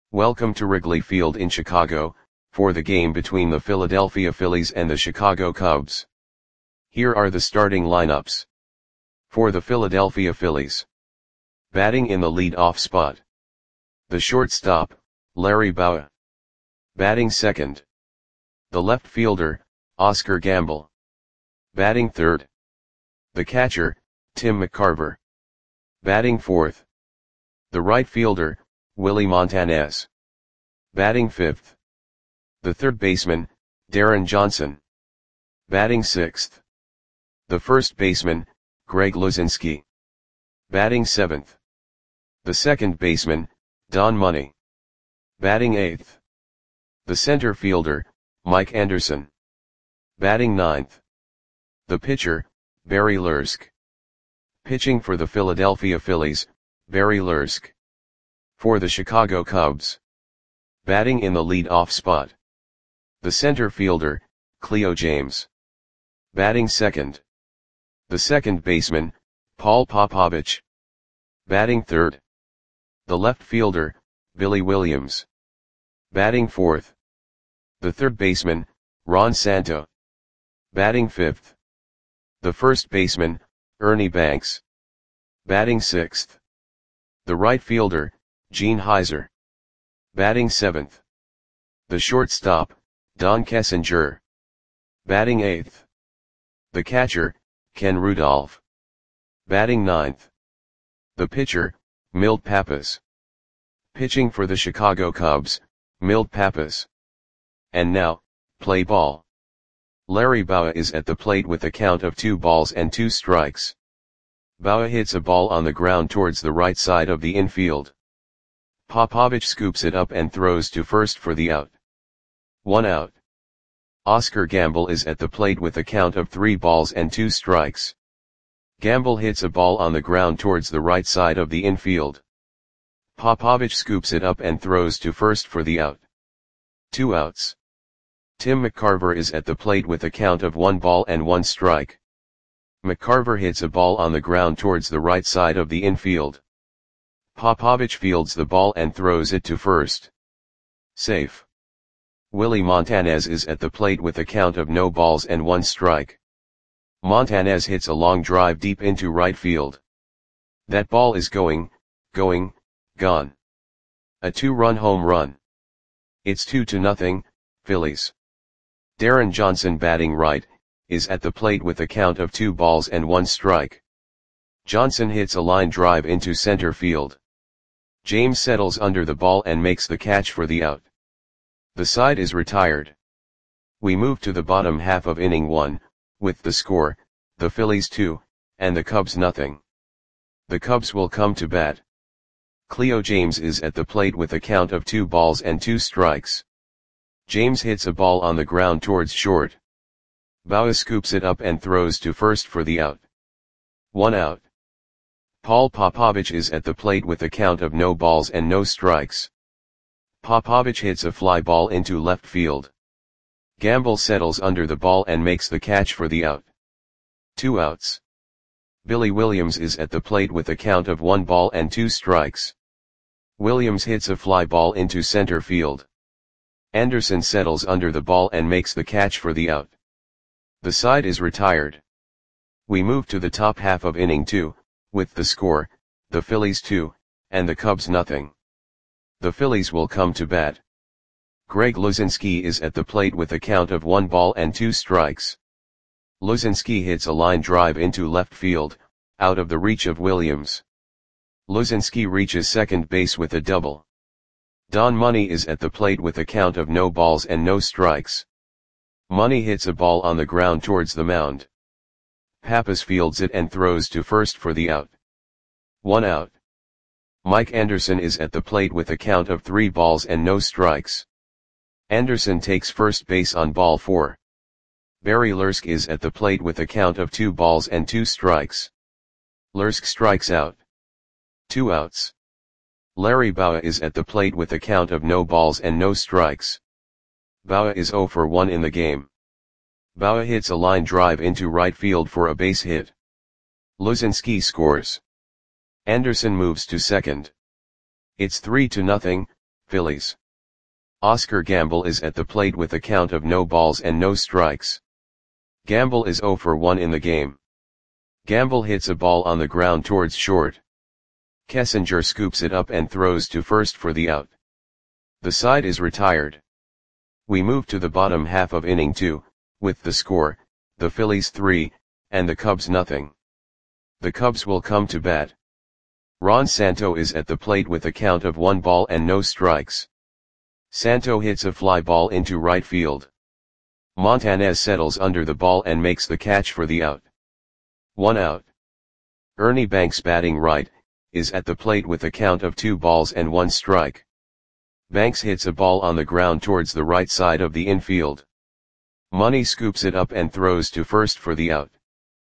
Welcome to Wrigley Field in Chicago, for the game between the Philadelphia Phillies and the Chicago Cubs. Here are the starting lineups. For the Philadelphia Phillies. Batting in the lead-off spot. The shortstop, Larry Bowa. Batting second. The left fielder, Oscar Gamble. Batting third. The catcher, Tim McCarver. Batting fourth. The right fielder, Willie Montanez. Batting fifth. The third baseman, Darren Johnson. Batting sixth. The first baseman, Greg Luzinski. Batting seventh. The second baseman, Don Money. Batting eighth. The center fielder, Mike Anderson. Batting ninth. The pitcher, Barry Lurzk. Pitching for the Philadelphia Phillies, Barry Lurzk. For the Chicago Cubs. Batting in the lead-off spot. The center fielder, Cleo James. Batting second. The second baseman, Paul Popovich. Batting third. The left fielder, Billy Williams. Batting fourth. The third baseman, Ron Santo. Batting fifth. The first baseman, Ernie Banks. Batting sixth. The right fielder, Gene Heiser. Batting seventh. The shortstop, Don Kessinger. Batting eighth. The catcher, Ken Rudolph. Batting ninth. The pitcher, Milt Pappas. Pitching for the Chicago Cubs, Milt Pappas. And now, play ball. Larry Bowa is at the plate with a count of 2 balls and 2 strikes. Bowa hits a ball on the ground towards the right side of the infield. Popovich scoops it up and throws to first for the out. 1 out. Oscar Gamble is at the plate with a count of 3 balls and 2 strikes. Gamble hits a ball on the ground towards the right side of the infield. Popovich scoops it up and throws to first for the out. 2 outs. Tim McCarver is at the plate with a count of 1 ball and 1 strike. McCarver hits a ball on the ground towards the right side of the infield. Popovich fields the ball and throws it to first. Safe. Willie Montanez is at the plate with a count of no balls and 1 strike. Montanez hits a long drive deep into right field. That ball is gone. A 2-run home run. It's 2-0, Phillies. Darren Johnson, batting right, is at the plate with a count of 2 balls and 1 strike. Johnson hits a line drive into center field. James settles under the ball and makes the catch for the out. The side is retired. We move to the bottom half of inning 1, with the score, the Phillies 2, and the Cubs nothing. The Cubs will come to bat. Cleo James is at the plate with a count of 2 balls and 2 strikes. James hits a ball on the ground towards short. Bowa scoops it up and throws to first for the out. 1 out. Paul Popovich is at the plate with a count of no balls and no strikes. Popovich hits a fly ball into left field. Gamble settles under the ball and makes the catch for the out. 2 outs. Billy Williams is at the plate with a count of 1 ball and 2 strikes. Williams hits a fly ball into center field. Anderson settles under the ball and makes the catch for the out. The side is retired. We move to the top half of inning 2, with the score, the Phillies 2, and the Cubs nothing. The Phillies will come to bat. Greg Luzinski is at the plate with a count of 1 ball and 2 strikes. Luzinski hits a line drive into left field, out of the reach of Williams. Luzinski reaches second base with a double. Don Money is at the plate with a count of no balls and no strikes. Money hits a ball on the ground towards the mound. Pappas fields it and throws to first for the out. 1 out. Mike Anderson is at the plate with a count of 3 balls and no strikes. Anderson takes first base on ball 4. Barry Lurzk is at the plate with a count of 2 balls and 2 strikes. Lurzk strikes out. 2 outs. Larry Bowa is at the plate with a count of no balls and no strikes. Bowa is 0 for 1 in the game. Bowa hits a line drive into right field for a base hit. Luzinski scores. Anderson moves to second. It's 3-0, Phillies. Oscar Gamble is at the plate with a count of no balls and no strikes. Gamble is 0 for 1 in the game. Gamble hits a ball on the ground towards short. Kessinger scoops it up and throws to first for the out. The side is retired. We move to the bottom half of inning 2, with the score, the Phillies 3, and the Cubs nothing. The Cubs will come to bat. Ron Santo is at the plate with a count of 1 ball and no strikes. Santo hits a fly ball into right field. Montanez settles under the ball and makes the catch for the out. 1 out. Ernie Banks, batting right, is at the plate with a count of 2 balls and 1 strike. Banks hits a ball on the ground towards the right side of the infield. Money scoops it up and throws to first for the out.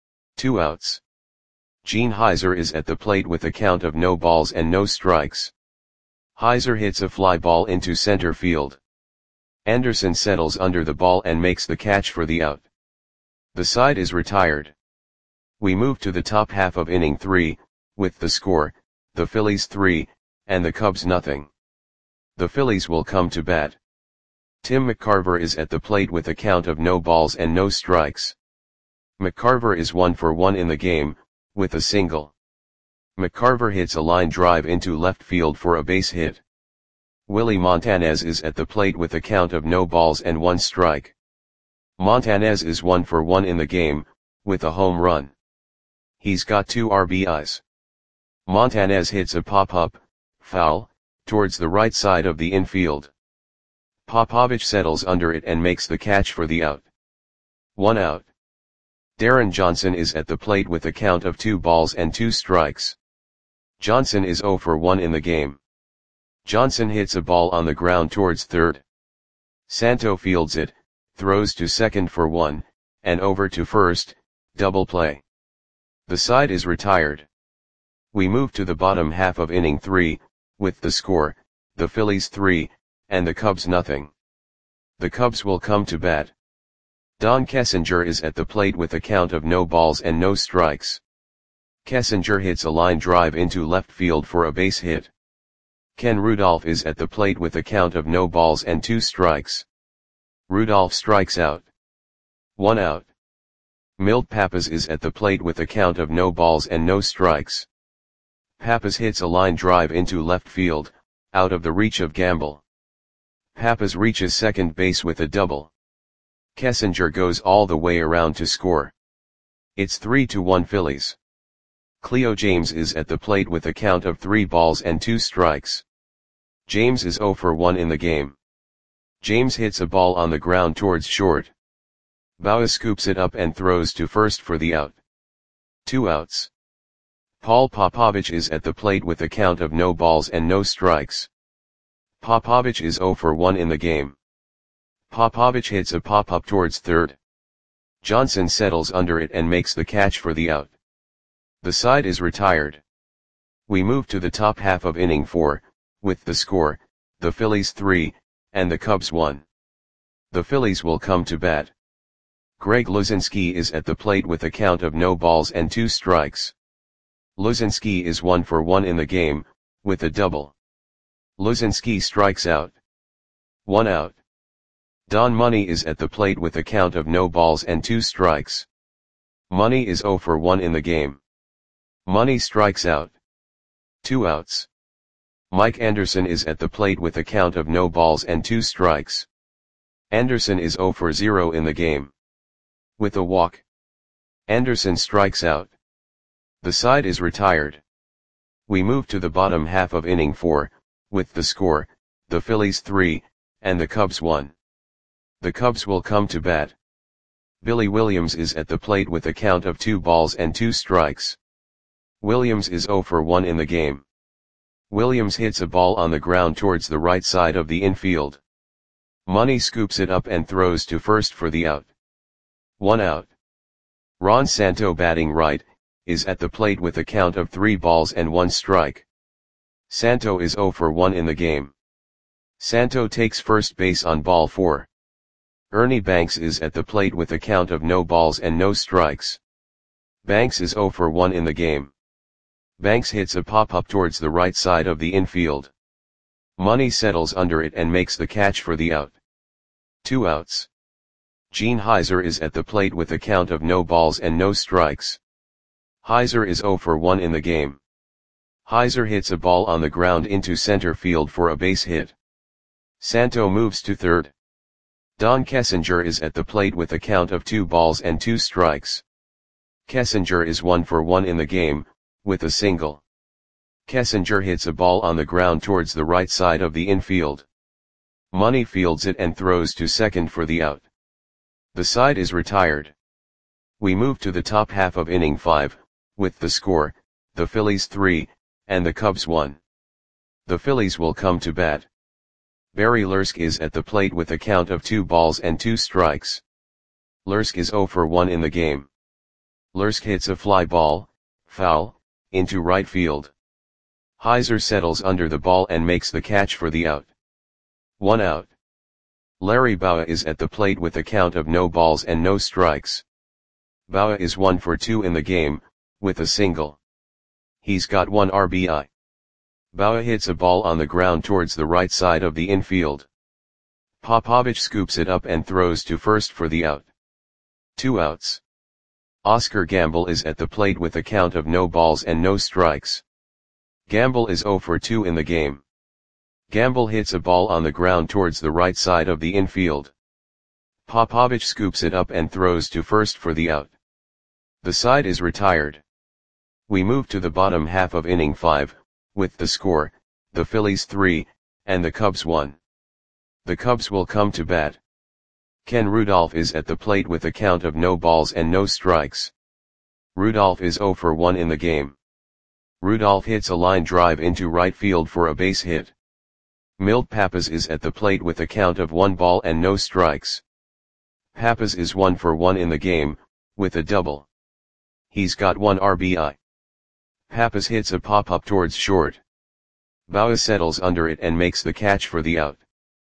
2 outs. Gene Heiser is at the plate with a count of no balls and no strikes. Heiser hits a fly ball into center field. Anderson settles under the ball and makes the catch for the out. The side is retired. We move to the top half of inning 3, with the score, the Phillies 3, and the Cubs nothing. The Phillies will come to bat. Tim McCarver is at the plate with a count of no balls and no strikes. McCarver is 1 for 1 in the game, with a single. McCarver hits a line drive into left field for a base hit. Willie Montanez is at the plate with a count of no balls and 1 strike. Montanez is 1 for 1 in the game, with a home run. He's got 2 RBIs. Montanez hits a pop-up, foul, towards the right side of the infield. Popovich settles under it and makes the catch for the out. 1 out. Darren Johnson is at the plate with a count of 2 balls and 2 strikes. Johnson is 0 for 1 in the game. Johnson hits a ball on the ground towards third. Santo fields it, throws to second for 1, and over to first, double play. The side is retired. We move to the bottom half of inning 3, with the score, the Phillies 3, and the Cubs nothing. The Cubs will come to bat. Don Kessinger is at the plate with a count of no balls and no strikes. Kessinger hits a line drive into left field for a base hit. Ken Rudolph is at the plate with a count of no balls and 2 strikes. Rudolph strikes out. 1 out. Milt Pappas is at the plate with a count of no balls and no strikes. Pappas hits a line drive into left field, out of the reach of Gamble. Pappas reaches second base with a double. Kessinger goes all the way around to score. It's 3-1 Phillies. Cleo James is at the plate with a count of 3 balls and 2 strikes. James is 0 for 1 in the game. James hits a ball on the ground towards short. Bauer scoops it up and throws to first for the out. 2 outs. Paul Popovich is at the plate with a count of no balls and no strikes. Popovich is 0 for 1 in the game. Popovich hits a pop-up towards third. Johnson settles under it and makes the catch for the out. The side is retired. We move to the top half of inning 4, with the score, the Phillies 3, and the Cubs 1. The Phillies will come to bat. Greg Luzinski is at the plate with a count of no balls and 2 strikes. Luzinski is 1 for 1 in the game, with a double. Luzinski strikes out. 1 out. Don Money is at the plate with a count of no balls and 2 strikes. Money is 0 for 1 in the game. Money strikes out. 2 outs. Mike Anderson is at the plate with a count of no balls and 2 strikes. Anderson is 0 for 0 in the game. With a walk. Anderson strikes out. The side is retired. We move to the bottom half of inning 4, with the score, the Phillies 3, and the Cubs 1. The Cubs will come to bat. Billy Williams is at the plate with a count of 2 balls and 2 strikes. Williams is 0 for 1 in the game. Williams hits a ball on the ground towards the right side of the infield. Money scoops it up and throws to first for the out. 1 out. Ron Santo, batting right, is at the plate with a count of 3 balls and 1 strike. Santo is 0 for 1 in the game. Santo takes first base on ball 4. Ernie Banks is at the plate with a count of no balls and no strikes. Banks is 0 for 1 in the game. Banks hits a pop-up towards the right side of the infield. Money settles under it and makes the catch for the out. 2 outs. Gene Heiser is at the plate with a count of no balls and no strikes. Heiser is 0 for 1 in the game. Heiser hits a ball on the ground into center field for a base hit. Santo moves to third. Don Kessinger is at the plate with a count of 2 balls and 2 strikes. Kessinger is 1 for 1 in the game, with a single. Kessinger hits a ball on the ground towards the right side of the infield. Money fields it and throws to second for the out. The side is retired. We move to the top half of inning 5, with the score, the Phillies 3, and the Cubs 1. The Phillies will come to bat. Barry Lursk is at the plate with a count of 2 balls and 2 strikes. Lursk is 0 for 1 in the game. Lursk hits a fly ball, foul, into right field. Heiser settles under the ball and makes the catch for the out. 1 out. Larry Bowa is at the plate with a count of no balls and no strikes. Bowa is 1 for 2 in the game, with a single. He's got 1 RBI. Bowa hits a ball on the ground towards the right side of the infield. Popovich scoops it up and throws to first for the out. 2 outs. Oscar Gamble is at the plate with a count of no balls and no strikes. Gamble is 0 for 2 in the game. Gamble hits a ball on the ground towards the right side of the infield. Popovich scoops it up and throws to first for the out. The side is retired. We move to the bottom half of inning 5, with the score, the Phillies 3, and the Cubs 1. The Cubs will come to bat. Ken Rudolph is at the plate with a count of no balls and no strikes. Rudolph is 0 for 1 in the game. Rudolph hits a line drive into right field for a base hit. Milt Pappas is at the plate with a count of 1 ball and no strikes. Pappas is 1 for 1 in the game, with a double. He's got 1 RBI. Pappas hits a pop-up towards short. Bowa settles under it and makes the catch for the out.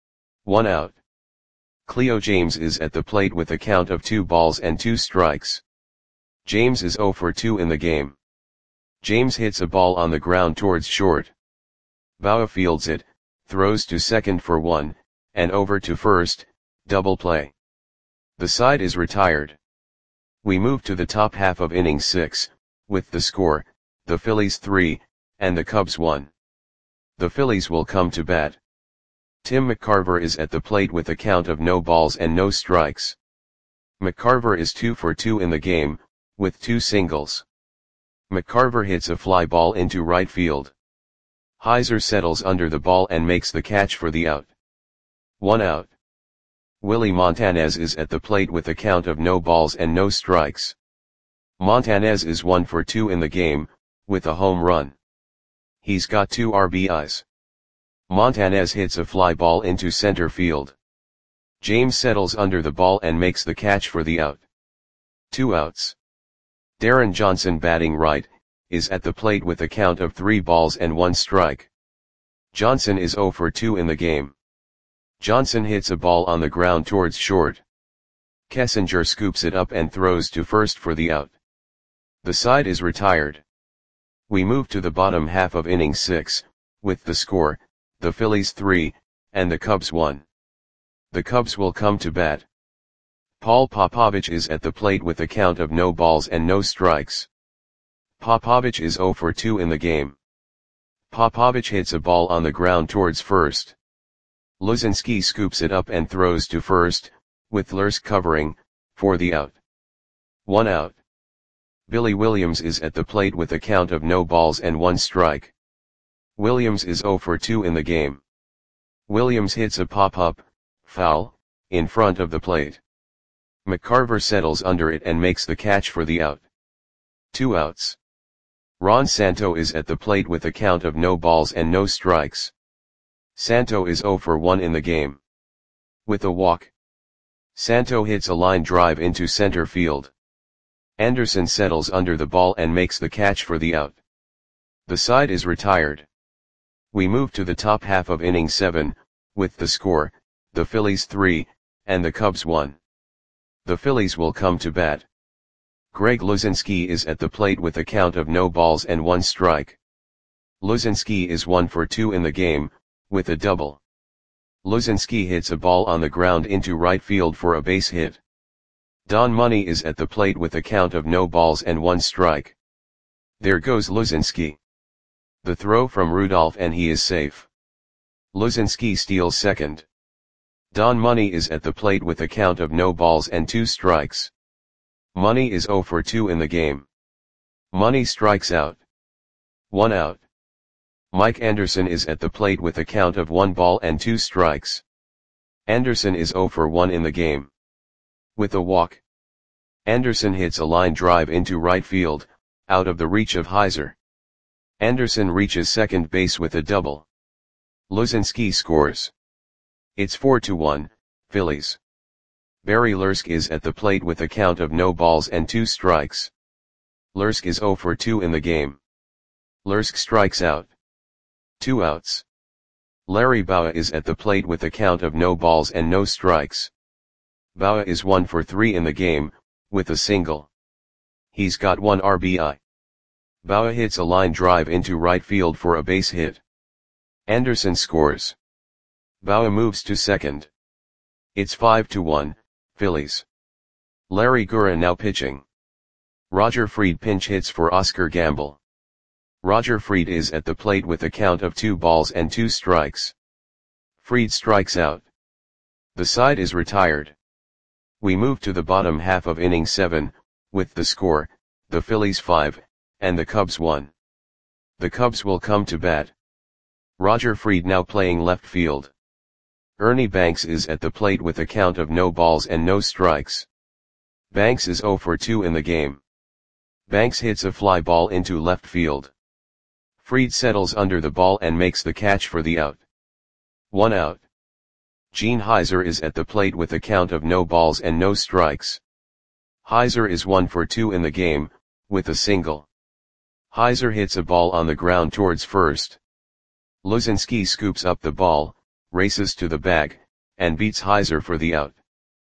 1 out. Cleo James is at the plate with a count of 2 balls and 2 strikes. James is 0 for 2 in the game. James hits a ball on the ground towards short. Bowa fields it, throws to second for 1, and over to first, double play. The side is retired. We move to the top half of inning 6, with the score, the Phillies 3, and the Cubs 1. The Phillies will come to bat. Tim McCarver is at the plate with a count of no balls and no strikes. McCarver is 2 for 2 in the game, with 2 singles. McCarver hits a fly ball into right field. Heiser settles under the ball and makes the catch for the out. 1 out. Willie Montanez is at the plate with a count of no balls and no strikes. Montanez is 1 for 2 in the game, with a home run. He's got 2 RBIs. Montanez hits a fly ball into center field. James settles under the ball and makes the catch for the out. 2 outs. Darren Johnson, batting right, is at the plate with a count of 3 balls and 1 strike. Johnson is 0 for 2 in the game. Johnson hits a ball on the ground towards short. Kessinger scoops it up and throws to first for the out. The side is retired. We move to the bottom half of inning 6, with the score, the Phillies 3, and the Cubs 1. The Cubs will come to bat. Paul Popovich is at the plate with a count of no balls and no strikes. Popovich is 0 for 2 in the game. Popovich hits a ball on the ground towards first. Luzinski scoops it up and throws to first, with Lursk covering, for the out. 1 out. Billy Williams is at the plate with a count of no balls and 1 strike. Williams is 0 for 2 in the game. Williams hits a pop-up, foul, in front of the plate. McCarver settles under it and makes the catch for the out. 2 outs. Ron Santo is at the plate with a count of no balls and no strikes. Santo is 0 for 1 in the game. With a walk. Santo hits a line drive into center field. Anderson settles under the ball and makes the catch for the out. The side is retired. We move to the top half of inning 7, with the score, the Phillies 3, and the Cubs 1. The Phillies will come to bat. Greg Luzinski is at the plate with a count of no balls and 1 strike. Luzinski is 1 for 2 in the game, with a double. Luzinski hits a ball on the ground into right field for a base hit. Don Money is at the plate with a count of no balls and 1 strike. There goes Luzinski. The throw from Rudolph and he is safe. Luzinski steals second. Don Money is at the plate with a count of no balls and 2 strikes. Money is 0 for 2 in the game. Money strikes out. 1 out. Mike Anderson is at the plate with a count of 1 ball and 2 strikes. Anderson is 0 for 1 in the game. With a walk. Anderson hits a line drive into right field, out of the reach of Heiser. Anderson reaches second base with a double. Luzinski scores. It's 4-1, Phillies. Barry Lursk is at the plate with a count of no balls and 2 strikes. Lursk is 0 for 2 in the game. Lursk strikes out. 2 outs. Larry Bowa is at the plate with a count of no balls and no strikes. Bowa is 1 for 3 in the game, with a single. He's got 1 RBI. Bowa hits a line drive into right field for a base hit. Anderson scores. Bowa moves to second. It's 5-1, Phillies. Larry Gura now pitching. Roger Freed pinch hits for Oscar Gamble. Roger Freed is at the plate with a count of 2 balls and 2 strikes. Freed strikes out. The side is retired. We move to the bottom half of inning 7, with the score, the Phillies 5, and the Cubs 1. The Cubs will come to bat. Roger Freed now playing left field. Ernie Banks is at the plate with a count of no balls and no strikes. Banks is 0 for 2 in the game. Banks hits a fly ball into left field. Freed settles under the ball and makes the catch for the out. 1 out. Gene Heiser is at the plate with a count of no balls and no strikes. Heiser is 1 for 2 in the game, with a single. Heiser hits a ball on the ground towards first. Luzinski scoops up the ball, races to the bag, and beats Heiser for the out.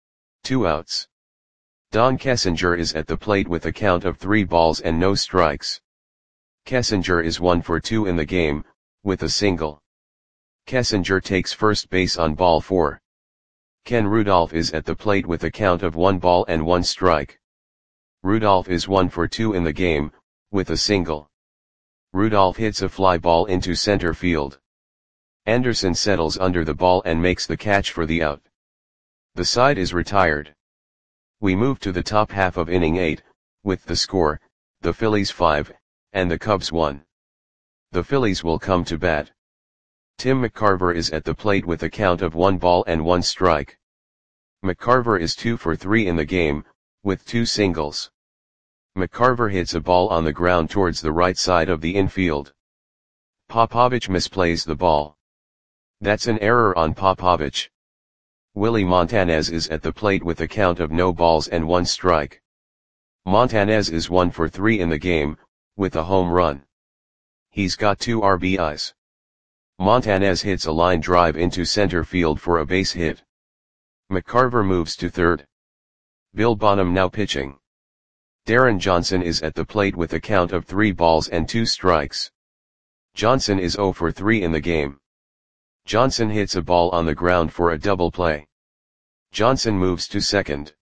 2 outs. Don Kessinger is at the plate with a count of 3 balls and no strikes. Kessinger is 1 for 2 in the game, with a single. Kessinger takes first base on ball 4. Ken Rudolph is at the plate with a count of 1 ball and 1 strike. Rudolph is 1 for 2 in the game, with a single. Rudolph hits a fly ball into center field. Anderson settles under the ball and makes the catch for the out. The side is retired. We move to the top half of inning 8, with the score, the Phillies 5, and the Cubs 1. The Phillies will come to bat. Tim McCarver is at the plate with a count of 1 ball and 1 strike. McCarver is 2 for 3 in the game, with 2 singles. McCarver hits a ball on the ground towards the right side of the infield. Popovich misplays the ball. That's an error on Popovich. Willie Montanez is at the plate with a count of no balls and 1 strike. Montanez is 1 for 3 in the game, with a home run. He's got 2 RBIs. Montanez hits a line drive into center field for a base hit. McCarver moves to third. Bill Bonham now pitching. Darren Johnson is at the plate with a count of 3 balls and 2 strikes. Johnson is 0 for 3 in the game. Johnson hits a ball on the ground for a double play. Johnson moves to second.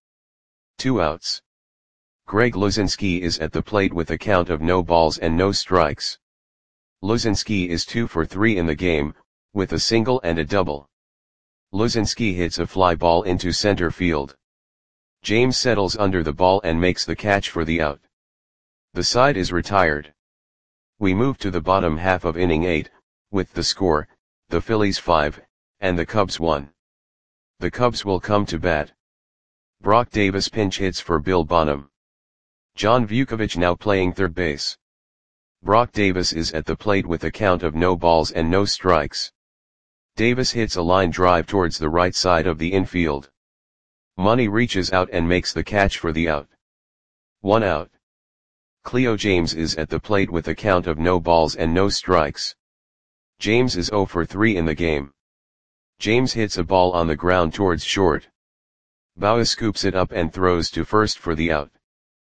2 outs. Greg Luzinski is at the plate with a count of no balls and no strikes. Luzinski is 2 for 3 in the game, with a single and a double. Luzinski hits a fly ball into center field. James settles under the ball and makes the catch for the out. The side is retired. We move to the bottom half of inning 8, with the score, the Phillies 5, and the Cubs 1. The Cubs will come to bat. Brock Davis pinch hits for Bill Bonham. John Vukovich now playing third base. Brock Davis is at the plate with a count of no balls and no strikes. Davis hits a line drive towards the right side of the infield. Money reaches out and makes the catch for the out. 1 out. Cleo James is at the plate with a count of no balls and no strikes. James is 0 for 3 in the game. James hits a ball on the ground towards short. Bowa scoops it up and throws to first for the out.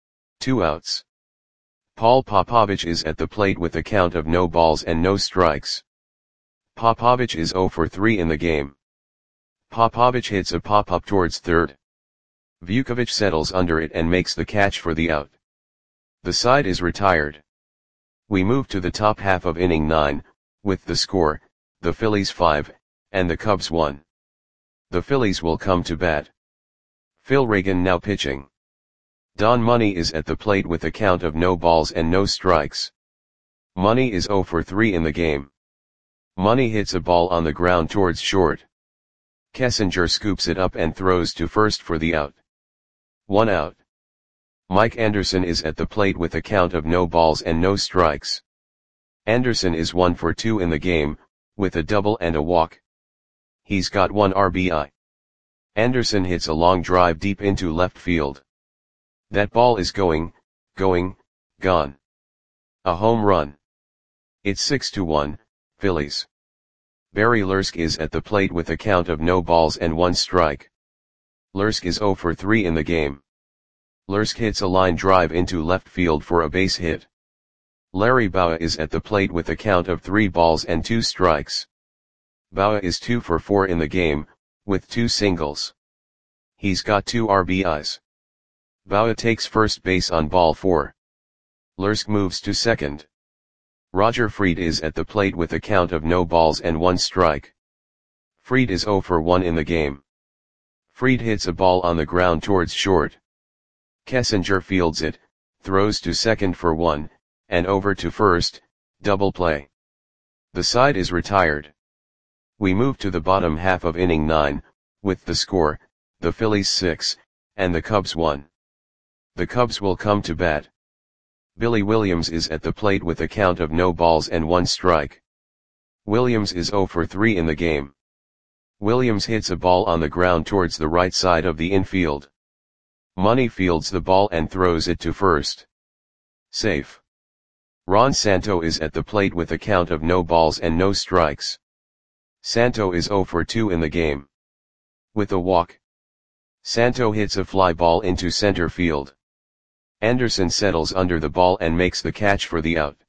2 outs. Paul Popovich is at the plate with a count of no balls and no strikes. Popovich is 0 for 3 in the game. Popovich hits a pop-up towards third. Vukovic settles under it and makes the catch for the out. The side is retired. We move to the top half of inning 9, with the score, the Phillies 5, and the Cubs 1. The Phillies will come to bat. Phil Reagan now pitching. Don Money is at the plate with a count of no balls and no strikes. Money is 0 for 3 in the game. Money hits a ball on the ground towards short. Kessinger scoops it up and throws to first for the out. 1 out. Mike Anderson is at the plate with a count of no balls and no strikes. Anderson is 1 for 2 in the game, with a double and a walk. He's got 1 RBI. Anderson hits a long drive deep into left field. That ball is gone. A home run. It's 6-1, Phillies. Barry Lursk is at the plate with a count of no balls and 1 strike. Lursk is 0 for 3 in the game. Lursk hits a line drive into left field for a base hit. Larry Bowa is at the plate with a count of 3 balls and 2 strikes. Bowa is 2 for 4 in the game, with 2 singles. He's got 2 RBIs. Bowa takes first base on ball 4. Lursk moves to second. Roger Fried is at the plate with a count of no balls and 1 strike. Fried is 0 for 1 in the game. Fried hits a ball on the ground towards short. Kessinger fields it, throws to second for 1, and over to first, double play. The side is retired. We move to the bottom half of inning 9, with the score, the Phillies 6, and the Cubs 1. The Cubs will come to bat. Billy Williams is at the plate with a count of no balls and 1 strike. Williams is 0 for 3 in the game. Williams hits a ball on the ground towards the right side of the infield. Money fields the ball and throws it to first. Safe. Ron Santo is at the plate with a count of no balls and no strikes. Santo is 0 for 2 in the game. With a walk. Santo hits a fly ball into center field. Anderson settles under the ball and makes the catch for the out.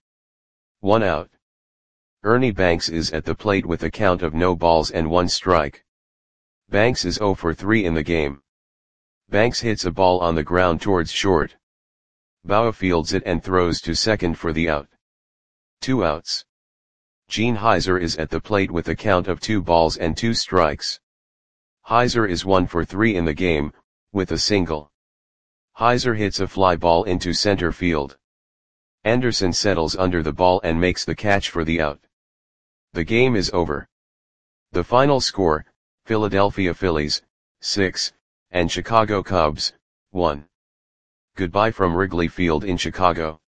1 out. Ernie Banks is at the plate with a count of no balls and 1 strike. Banks is 0 for 3 in the game. Banks hits a ball on the ground towards short. Bowa fields it and throws to second for the out. 2 outs. Gene Heiser is at the plate with a count of 2 balls and 2 strikes. Heiser is 1 for 3 in the game, with a single. Heiser hits a fly ball into center field. Anderson settles under the ball and makes the catch for the out. The game is over. The final score, Philadelphia Phillies, 6, and Chicago Cubs, 1. Goodbye from Wrigley Field in Chicago.